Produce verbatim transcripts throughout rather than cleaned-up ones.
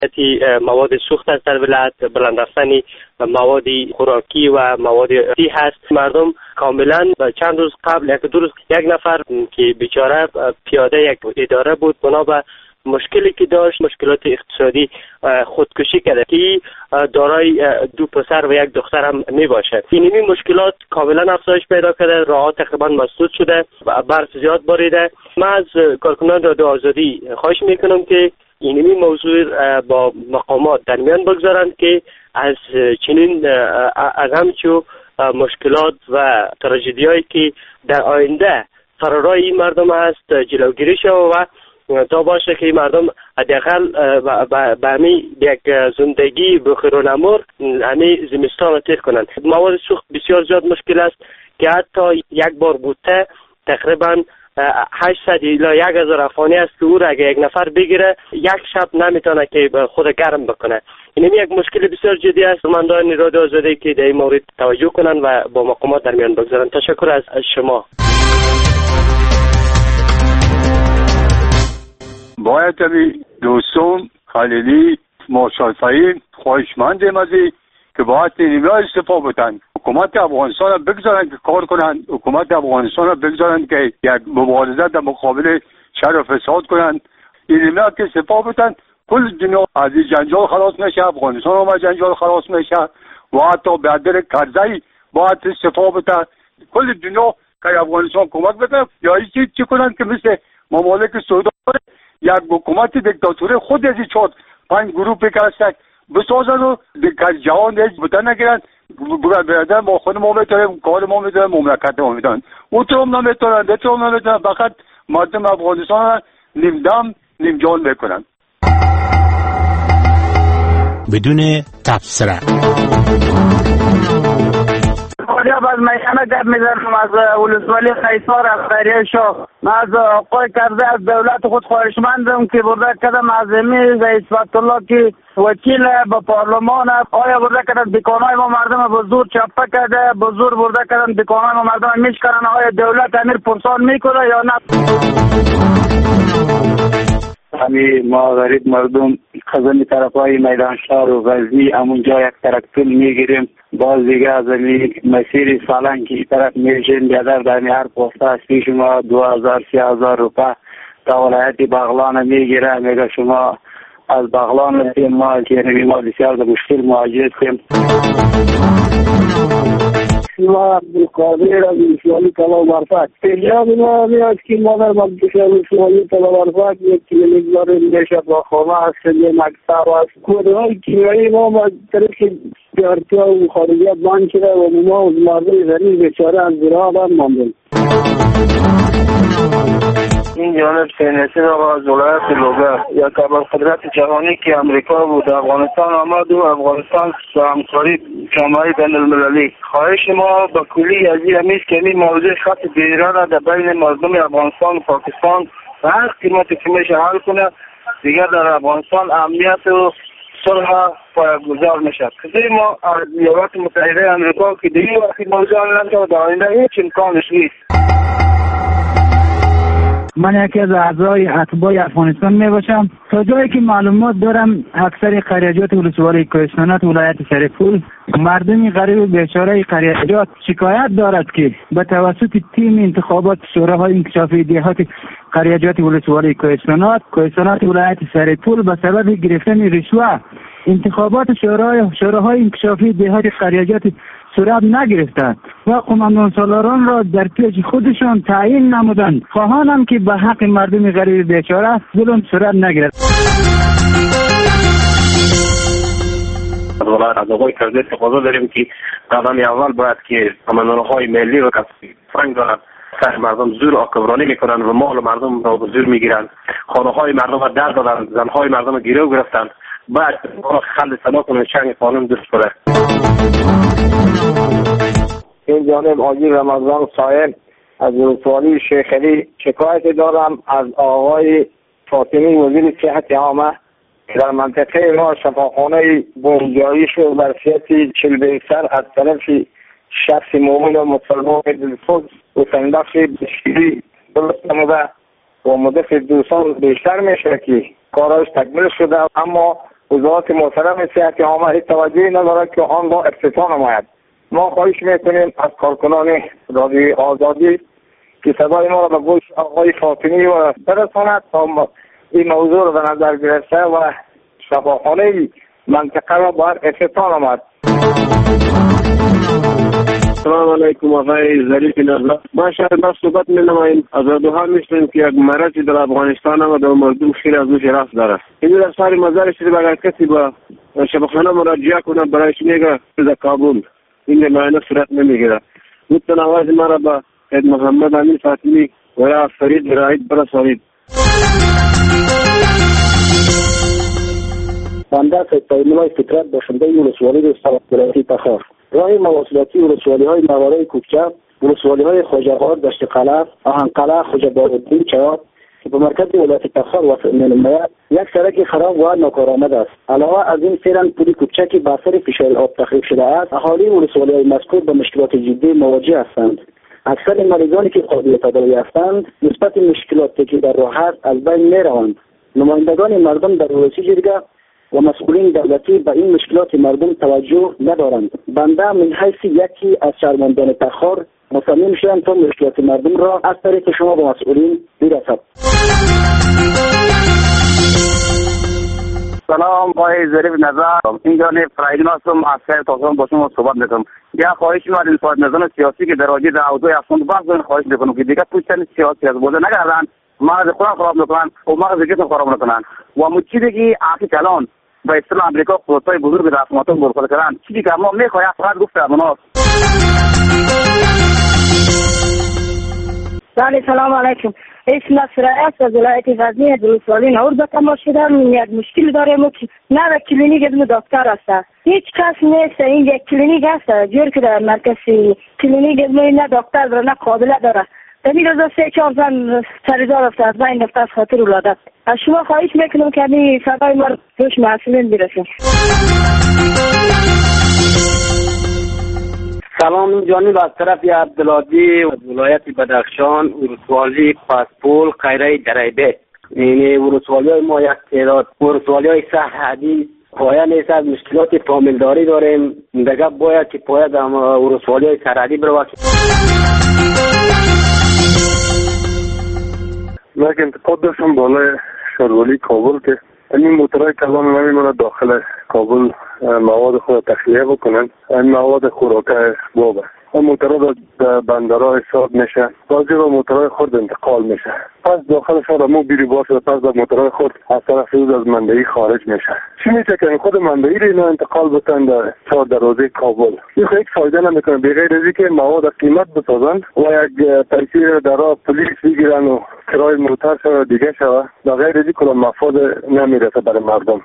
مواد سوخت است در ولایت، بلند رفتن مواد خوراکی و مواد سی هست. مردم کاملا چند روز قبل یک دو روز یک نفر که بیچاره پیاده یک اداره بود، بنا به مشکلی که داشت، مشکلات اقتصادی، خودکشی کرده که دارای دو پسر و یک دختر هم می باشه. اینمی مشکلات کاملا افزایش پیدا کرده، راه‌ها تقریبا مسدود شده، برف زیاد باریده. من از کارکنان رادیو آزادی خواهش میکنم که اینمی موضوع با مقامات در میان بگذارند که از چنین از همچو مشکلات و تراژدیایی که در آینده فرارای این مردم هست جلوگیری شود و تا باشه که مردم حداقل به همین یک زندگی بخیر و نمور همین زمستان تیر کنند. مواد سوخت بسیار زیاد مشکل است که حتی یک بار بوده تقریبا هشتصد الی یک هزار افغانی است که او را اگه یک نفر بگیره یک شب نمیتونه که خود گرم بکنه. این یک مشکل بسیار جدی است. مندان رادیو آزادی که در این مورد توجه کنند و با مقامات در میان بگذارند. تشکر از شما. باید تبی دوستان خلیلی مارشال فهیم خواهشمندیم از که باید اینجا استفاده بتن. حکومت افغانستان را بگذارن که کار کنند، حکومت افغانستان را بگذارن که یک مبارزه در مقابل شر و فساد کنند. اینجا که استفاده بتن کل دنیا از این جنجال خلاص میشه، افغانستان هم از جنجال خلاص میشه و حتی به در کرزی باید استفاده بتن. کل دنیا که افغانستان کمک بکنه یا چی چی کنند که مثل ممالک سعودی یک حکومت دیکتاتوری خود از چهار پنج گروه پیکرستک بسازن و دیگر جهان دیگه بودن نگیرن. برادر ما خود ما میتونیم کار ما میتونیم مملکت ما میتونیم او تو هم نمیتونن ده تو هم نمیتونن فقط مردم افغانستان نیم دم نیم جان میکنن بدون تبصره. خدا باز میخوام گپ میزنم از ولسوالی خیسار افغانیه شو. من از آقای کرده از دولت خود خواهشمندم که برده کدم عظیمی رئیس فتح الله که وکیل به پارلمان آیا برده کدم دکانای ما مردم به زور چپه کرده، به زور برده کدم دکانای ما مردم میشکنن. آیا دولت امیر پرسان میکنه یا نه؟ همین ما غریب مردم خزانی طرف های میدان شهر و غزنی همونجا یک ترکتول میگیریم، باز دیگه از این مسیر سالن که طرف میشین بیادر در هر پوسته است پیش شما دو هزار سی هزار روپه تا ولایت بغلان میگیره. میگه شما از بغلان هستیم، ما که ما بسیار در مشکل مواجه هستیم. ما عبدالقادر از ولسوالی طلا برفت پیجاب ما میاد که ما در مقدس ولسوالی طلا برفت یک کلینیک داریم میشه با خانه هست، یه مکتب هست. کودهای کیمیایی ما با طرف بیارتیا و خارجیت بان شده و ما مردم زنی بیچاره از زراعت هم ماندیم. این جانب سینسین آقا از ولایت لوگر یا کبر قدرت جهانی که امریکا بود افغانستان آمد و افغانستان با همکاری جامعه بین المللی خواهش ما با کلی از این همیست که این موضوع خط بیران را در بین مردم افغانستان و پاکستان و هر قیمتی که میشه حل کنه دیگر در افغانستان امنیت و صلح پایه‌گذار میشه. کسی ما از ایالات متحده امریکا که دیگه وقتی موضوع حل نشد در آینده هیچ امکانش نیست. من یکی از اعضای اتباع افغانستان می باشم. تا جایی که معلومات دارم اکثر قریجات ولسوالی کوهستانات ولایت سرپول مردمی غریب بیچاره قریجات شکایت دارد که به توسط تیم انتخابات شوراهای انکشافی دهات قریجات ولسوالی کوهستانات کوهستانات ولایت سرپول به سبب گرفتن رشوه انتخابات شورای شوراهای انکشافی دهات قریجات صورت نگرفتند و قماندان سالاران را در پیش خودشان تعیین نمودند. خواهانم که به حق مردم غریب بیچاره ظلم صورت نگیرد. از آقای کرده تقاضا داریم که قدم اول باید که قماندانهای ملی و کسی فرنگ دارند سر مردم زور آکبرانی میکنند و مال مردم را به زور میگیرند، خانه های مردم را در دادند، زنهای مردم را گیرو گرفتند. باید خل سنا کنند چنگ قانون درست کنند. این جانب آجی رمضان صاحب از ولسوالی شیخ علی شکایت دارم از آقای فاطمی وزیر صحت عامه که در منطقه ما شفاخانه بمبجایی شد بر صحت چلبیسر از طرف شخص مومن و مسلمان دلسوز و سندخش بشکری درست نموده و مدت دو سال بیشتر میشه که کاراش تکمیل شده، اما وزارت محترم صحت عامه توجهی ندارد که آن را افتتاح نماید. ما خواهش میکنیم از کارکنان رادیوی آزادی که صدای ما را به گوش آقای فاطمی و برساند تا این موضوع را به نظر گرفته و شفاخانه منطقه را باید افتتاح نماید. سلام علیکم آقای ظریف نظر. ما شاید ما صحبت می‌نماییم از رادوها می‌شنویم که یک مرضی در افغانستان و در مردم خیلی از نوش رفت داره. این در سر مزار شده اگر کسی با شفاخانه مراجعه کنه برایش میگه در کابل این معاینه صورت نمیگیره. لطفاً آواز ما را با سید محمد امین فاطمی و یا فرید رائد برسانید. بنده سید طاهرالله فطرت باشنده ولسوالی رستاق ولایت تخار. راه مواصلاتی ولسوالی های مواره کوکچه، ولسوالی های خواجه آباد، دشت قلعه، آهنقلعه، خواجه بهاءالدین، چواد که به مرکز ولایت تخار واصل می‌نماید یک سړک خراب و ناکارآمد است. علاوه از این فعلا پل کوکچه که بر اثر فشار آب تخریب شده است، اهالی ولسوالی های مذکور به مشکلات جدی مواجه هستند. اکثر مریضانی که قابل تداوی هستند نسبت مشکلاتی که در راه است از بین می‌روند. نمایندگان مردم در ولسی جرگه و مسئولین دولتی به این مشکلات مردم توجه ندارند. بنده من حیث یکی از شهروندان تخار مصمم شدم تا مشکلات مردم را از طریق شما به مسئولین برسد. سلام آقای ظریف نظر، اینجا نه فرایدین هستم از شهر تازان با شما صحبت میکنم. یا خواهش می‌کنم این صحبت نظام سیاسی که در راجع به اوضاع افغان بحث کنیم، خواهش می‌کنم که دیگه پوچتن سیاسی از بوده نگردن، مغز خودم خراب نکنن و مغز جسم خراب نکنن. و مو چیزی که کلان با اصطلاح امریکا قدرت‌های بزرگ در افغانستان برخورد کردن، چیزی که ما می‌خوایم فقط گفته امناست. بله سلام علیکم. اسم نصر است از ولایت غزنی ولسوالی نور به تماس شدم. یک مشکل داریم که نه در کلینیک ابن دکتر است، هیچ کس نیست. این یک کلینیک است جور که در مرکز کلینیک ابن نه دکتر داره نه قابله داره. دمی روزا سه چهار زن سریزار رفته از بین رفته از خاطر ولادت. از شما خواهش میکنم که همین صدای ما روش مسئولین برسیم. سلام جانب از طرف عبدالعادی از ولایت بدخشان، ولسوالی پاسپول خیره دریبه. این ولسوالی های ما یک تعداد ولسوالی های صحدی پایه نیست، از مشکلات فامیلداری داریم. دیگه باید که پایه در ولسوالی های سرحدی برود. یک انتقاد داشتم بالای شهرولی کابل که این موترهای کلان نمیمونه داخل کابل مواد خود تخلیه بکنن. این مواد خوراکه بابه این موترها در بندرها حساب میشه، بعضی با موترهای خود انتقال میشه، پس داخل شهر مو بیری باشه، پس در موترهای خود از طرف روز از منبعی خارج میشه. چی میشه که خود منبعی رو اینا انتقال بتن در چهار دروازه کابل؟ این خیلی فایده نمیکنه بغیر از اینکه مواد قیمت بسازن و یک پیسه در راه پلیس بگیرن و کرای موتر شو دیگه شو، بغیر از این کلا مفاد نمیرسه برای مردم.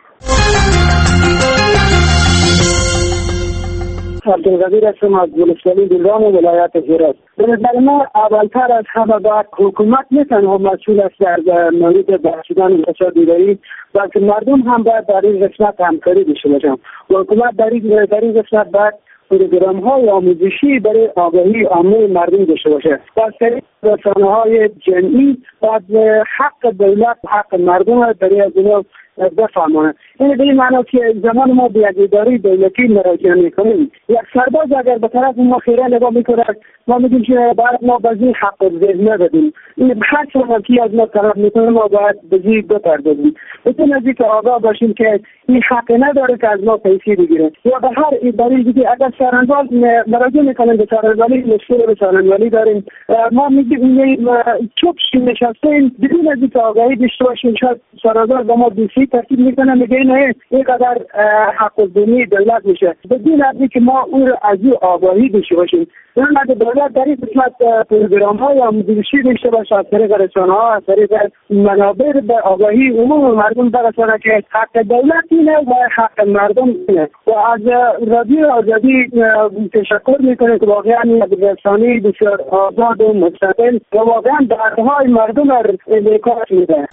عبدالقدیر هستم از ولسوالی دلران ولایت هرات. به نظر ما اولتر از همه باید حکومت نه تنها مسئول است در مورد بحث شدن فساد اداری، بلکه مردم هم باید در این قسمت همکاری داشته باشند. حکومت در این قسمت باید پروگرام های آموزشی برای آگاهی عامه مردم داشته باشه. با طریق رسانه‌های جمعی باید حق دولت حق مردم برای از اینا بفهمونه. این به این معنی که زمان ما به یک اداره دولتی مراجعه میکنیم، یک سرباز اگر به طرف ما خیره نگاه میکنه، ما میگیم که باید ما بزی حق ذهن بدیم. این هر چیزی که از ما طرف میکنه ما باید بزی بپردازیم. بتون از اینکه آگاه باشیم که این حق نداره که از ما پیسه بگیره. یا به هر اداره دیگه اگر سرانجام مراجعه میکنن به سرانجامی مشکل به سرانجامی داریم، ما میگیم این چوب نشستیم بدون از اینکه آگاهی داشته باشیم، شاید سرانجام با ما بیسی ترتیب میکنه میگه نه اینقدر حق الدنی دولت میشه. بدون از اینکه ما اون رو از این آگاهی داشته باشیم، اما دولت در این قسمت پروگرام های آموزشی داشته باشه از طریق رسانه‌ها، از طریق منابع به آگاهی عموم مردم برسانه که حق دولت اینه و حق مردم اینه. و از رادیو آزادی تشکر میکنه که واقعا رسانه‌ای بسیار آزاد و مستقل و واقعا دردهای مردم را انعکاس میده.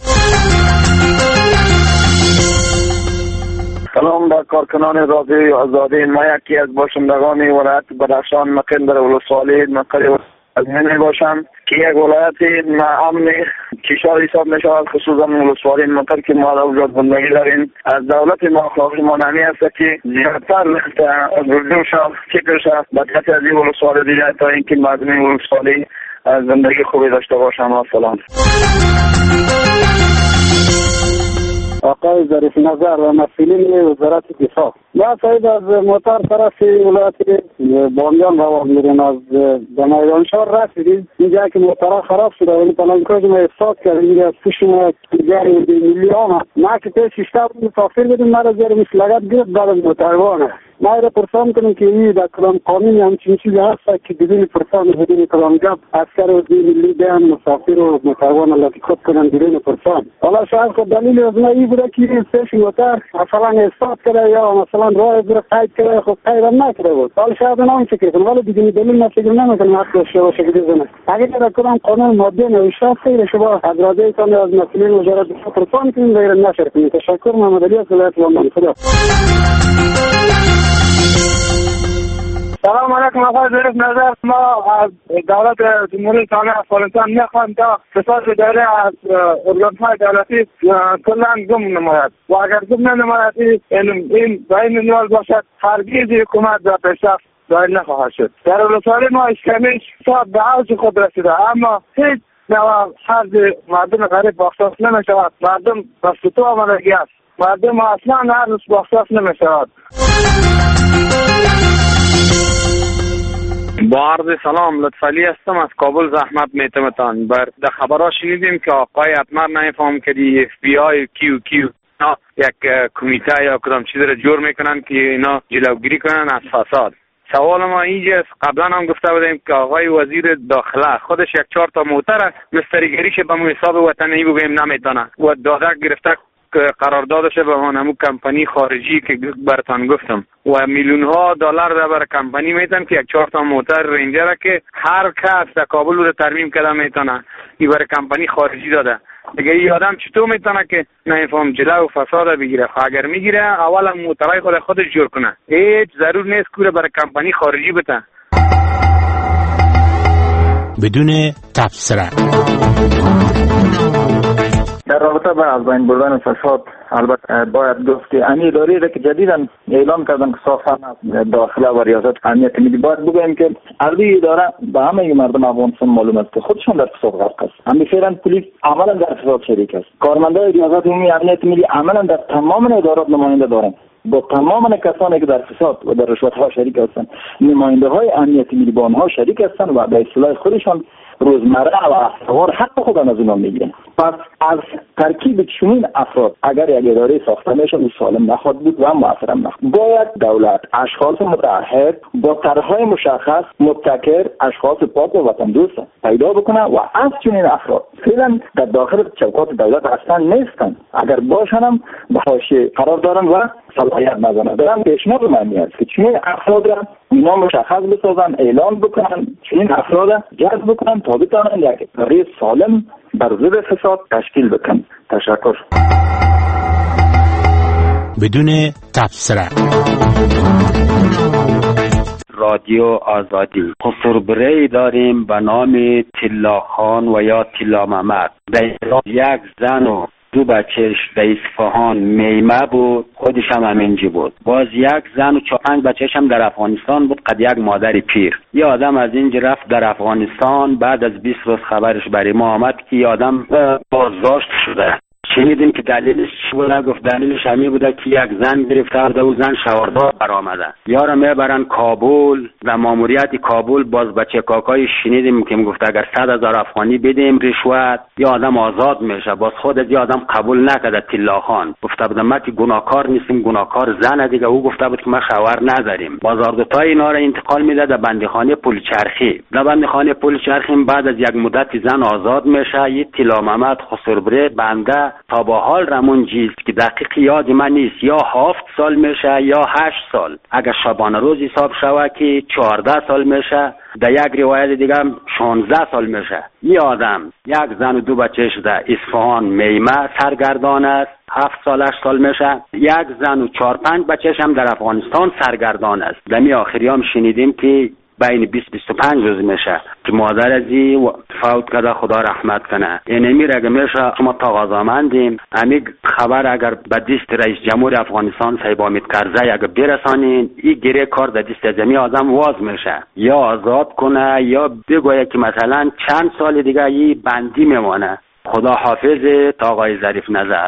سلام در کارکنان رادیوی آزادی. ما یکی از باشندگان ولایت بدخشان مقیم در ولسوالی مقیم از همه باشم که یک ولایت امن کشور حساب می شود، خصوصا ولسوالی منطقه که ما در اونجا زندگی داریم. از دولت ما خواهش ما نمی است که زیادتر رجوع شد فکر شد به کسی از این ولسوالی دیگر تا اینکه مردم ولسوالی زندگی خوبی داشته باشم. و سلام. آقای ظریف نظر و مسئولین وزارت دفاع، ما سعید از موتر طرف ولایت بامیان روان میریم، از به میدان شهر رسیدیم. اینجا که موتر خراب شده ولی پلانکاج ما احساس کردیم اینجا از پیش ما جاری ملی آمد. ما که پیش شیشتا مسافر بودیم، ما را زیر مسلقت گرفت بعد از موتروانه. ما را پرسان کنیم که این در کلام قانونی همچین چیزی هست که بدون پرسان بدون کلام گپ عسکر و ملی بیان مسافر و موتروان لطی خود کنن بدون پرسان. حالا شاید خود دلیل از ما این بوده که این پیش موتر مثلا احساس کرده یا مثلا راه بره قید کرده، خود قید هم نکرده بود. حالا شاید نام فکر کنم، ولی دیگه دلیل ما فکر نمیکنم حق داشته باشه که بزنه. اگر در کلام قانون ماده نوشته خیر شما از راده تان از مسئولین وزارت دفاع پرسان کنیم غیر نشر کنیم. تشکر. محمد علی از ولایت بامیان. خدا. سلام علیکم آقای ظریف نظر. ما از دولت جمهوری اسلامی افغانستان میخوایم تا فساد اداره از ارگان‌های دولتی کلا گم نماید و اگر گم نماید این به این منوال باشد هرگز حکومت در پیشرفت دایر نخواهد شد. در ولسوالی ما اشکمیش تا به اوج خود رسیده، اما هیچ نوع حرز مردم غریب بخشاس نمیشود. مردم بسطو آمدگی است، مردم اصلا هر بخشاس نمیشود. با عرض سلام، لطفعلی هستم از کابل. زحمت میتمتان بر در خبرها شنیدیم که آقای اتمر نمیفهم که دی اف بی آی کیو کیو یک کمیته یا کدام چیز را جور میکنن که اینا جلوگیری کنن از فساد. سوال ما اینجاست، قبلا هم گفته بودیم که آقای وزیر داخله خودش یک چهار تا موتر مستریگریش به مو حساب وطنی بگویم نمیتونه و دادک گرفته قراردادش به همون کمپانی خارجی که براتون گفتم و میلیون ها دلار را برای کمپانی میتن که یک چهار تا موتر رنجر که هر کس در کابل رو ترمیم کرده میتونه این برای کمپانی خارجی داده. دیگه این آدم چطور میتونه که نمیفهم جلو فساد بگیره؟ اگر میگیره اولا موترای خود خودش جور کنه، هیچ ضرور نیست که برای کمپانی خارجی بده. بدون تبصره در رابطه با از بین بردن فساد البته باید گفت که امی اداره را که جدیداً اعلام کردن که ساختن داخله و ریاست امنیت ملی، باید بگویم که عرضی اداره به همه مردم افغانستان معلوم است که خودشان در فساد غرق است. همین فعلا پلیس عملا در فساد شریک است. کارمندان ریاست عمومی امنیت ملی عملا در تمام ادارات نماینده دارند. با تمام کسانی که در فساد و در رشوت ها شریک هستند، نماینده های امنیت ملی با آنها شریک هستند و به اصطلاح خودشان روزمره و احوال حق خودم از اونها میگیرن. پس از ترکیب چنین افراد اگر یک اداره ساخته میشه او سالم نخواهد بود و مؤثر هم نخواهد. باید دولت اشخاص متعهد با طرحهای مشخص مبتکر، اشخاص پاک و وطن دوست پیدا بکنه و از چنین افراد فعلا در داخل چوکات دولت اصلا نیستن، اگر باشن هم به حاشیه قرار دارن و صلاحیت ندارن. دارم پیشنهاد معنی است که چنین افراد را اینا مشخص بسازن، اعلان بکنن، چنین افراد را جذب بکنن تا بتوانن یک اداره سالم بر ضد فساد تشکیل بکنن. تشکر. بدون تبصره. رادیو آزادی قصربری داریم به نام طلا خان و یا طلا محمد. یک زن و دو بچهش در اصفهان میمه بود، خودش هم همینجی بود. باز یک زن و چهار پنج بچهش هم در افغانستان بود، قد یک مادر پیر. یه آدم از اینجا رفت در افغانستان، بعد از بیست روز خبرش برای ما آمد که یه آدم بازداشت شده. شنیدیم که دلیلش چی بوده؟ گفت دلیلش همین بوده که یک زن گرفته بوده و زن شواردار برآمده. یارو میبرن کابل و ماموریت کابل. باز بچه کاکای شنیدیم که میگفت اگر صد هزار افغانی بدیم رشوت یا آدم آزاد میشه. باز خود از آدم قبول نکرده. طلا خان گفته بود ما که گناهکار نیستیم، گناهکار زن دیگه. او گفته بود که ما شوهر نداریم. باز اردوتای اینا را انتقال میده در بندیخانه پلچرخی. در بندیخانه پلچرخی بعد از یک مدت زن آزاد میشه. یه طلا محمد خسربره بنده تا با حال رمون جیست که دقیق یاد من نیست، یا هفت سال میشه یا هشت سال. اگر شبانه روز حساب شوه که چهارده سال میشه. در یک روایت دیگه هم شانزده سال میشه. یه آدم یک زن و دو بچهش در اصفهان میمه سرگردان است، هفت سال هشت سال میشه. یک زن و چهار پنج بچهش هم در افغانستان سرگردان است. دمی آخری هم شنیدیم که بین بیست بیست و پنج روز میشه که مادر ازی فوت کرده، خدا رحمت کنه. این امیر اگر میشه ما تقاضامندیم امی خبر اگر به دست رئیس جمهور افغانستان صاحب حامد کرزی اگر برسانین، این گره کار در دست جمعی آدم واز میشه، یا آزاد کنه یا بگویه که مثلا چند سال دیگه این بندی میمانه. خدا حافظ تا آقای ظریف نظر.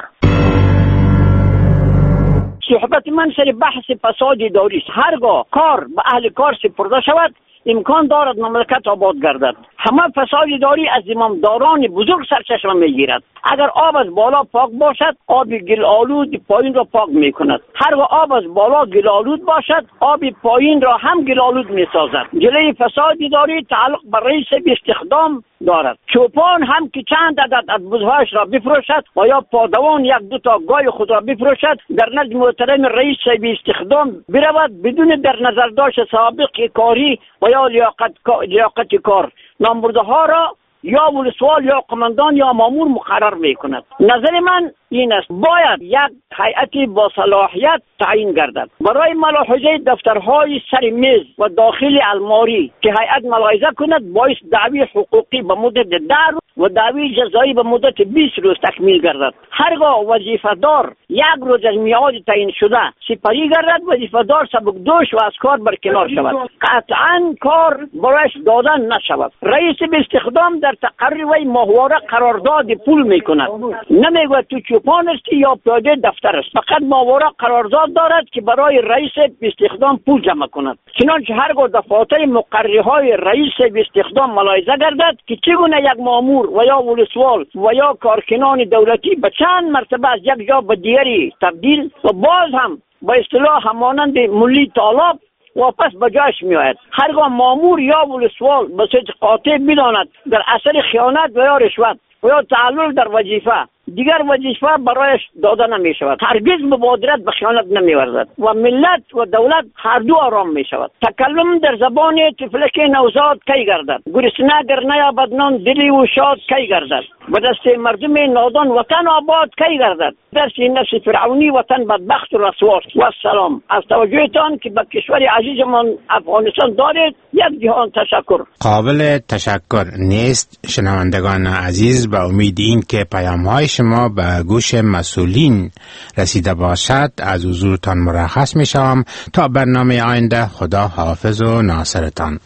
صحبت من سر بحث فساد اداری است. هرگاه کار به اهل کار سپرده شود امکان دارد مملکت آباد گردد. همه فساد اداری از امامداران بزرگ سرچشمه میگیرد. اگر آب از بالا پاک باشد آب گل آلود پایین را پاک میکند. هرگاه آب از بالا گل آلود باشد آب پایین را هم گل آلود میسازد. جلوی فساد اداری تعلق به رئیس استخدام دارد. چوپان هم که چند عدد از بزهایش را بفروشد و یا پادوان یک دو تا گای خود را بفروشد در نزد محترم رئیس استخدام برود بدون در نظر داشت سابق کاری و یا لیاقت لیاقت کار، نامبرده ها را یا ولسوال یا قماندان یا مامور مقرر میکند. نظر من این است باید یک هیئتی با صلاحیت تعیین گردد برای ملاحظه دفترهای سر میز و داخل الماری که هیئت ملاحظه کند باعث دعوی حقوقی به مدت ده روز و دعوی جزایی به مدت بیست روز تکمیل گردد. هرگاه وظیفه‌دار یک روز از میعاد تعیین شده سپری گردد وظیفه‌دار سبکدوش و از کار برکنار شود، قطعا کار برایش دادن نشود. رئیس استخدام در تقریر و ماهواره قرارداد پول میکند، نمیگوید تو چوپان است یا پیاده دفتر است، فقط ماهواره قرارداد دارد که برای رئیس استخدام پول جمع کند. چنانچه هرگاه دفاتر مقرری های رئیس استخدام ملاحظه گردد که چگونه یک مامور و یا ولسوال و یا کارکنان دولتی به چند مرتبه از یک جا به دیگری تبدیل و باز هم با اصطلاح همانند ملی طالب واپس به جایش می آید. هرگاه مامور یا ولسوال به صورت قاطع بداند در اثر خیانت و یا رشوت و یا تعلل در وظیفه دیگر وظیفه برایش داده نمی شود، هرگز مبادرت به خیانت نمی ورزد و ملت و دولت هر دو آرام می شود. تکلم در زبان طفلک نوزاد کی گردد، گرسنه اگر نیابد نان دلی و شاد کی گردد، به دست مردم نادان وطن آباد کی گردد، در نفس فرعونی وطن بدبخت و رسواست. و السلام. از توجهتان که به کشور عزیزمان افغانستان دارید یک جهان تشکر. قابل تشکر نیست. شنوندگان عزیز، به امید این که پیام‌های شما به گوش مسئولین رسیده باشد از حضورتان مرخص می شوم تا برنامه آینده. خدا حافظ و ناصرتان.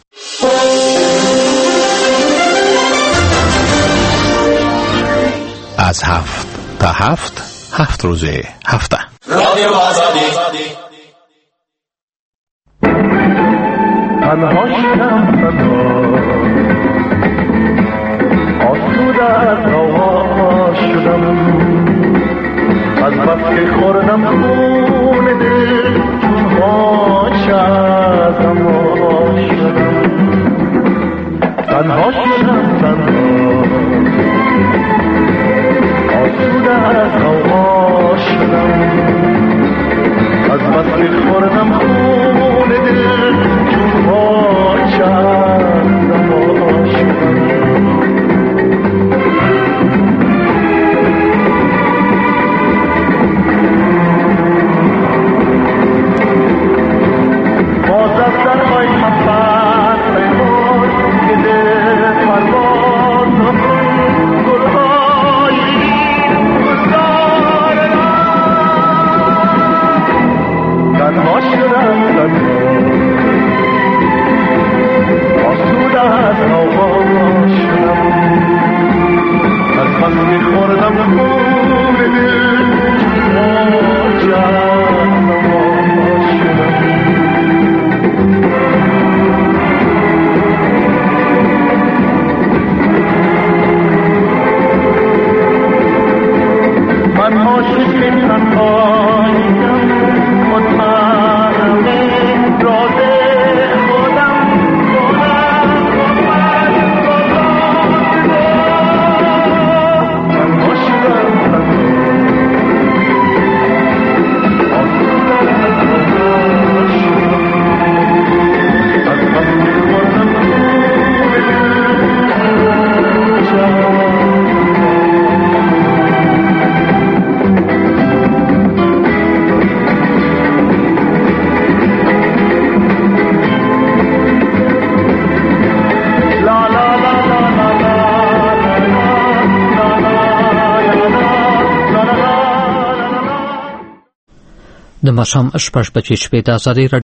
از هفت تا هفت هفت روزه هفته رادیو آزادی. تنها شدم آسوده از هوا شدم، از بس که خوردم خون دل چون هاش از هوا شدم. تنها شدم تنها آسوده از هوا شدم، از بس که خوردم خون دل چون هاش از هوا شدم. تنها د ماښام شپږ بجې شوې. د ازادۍ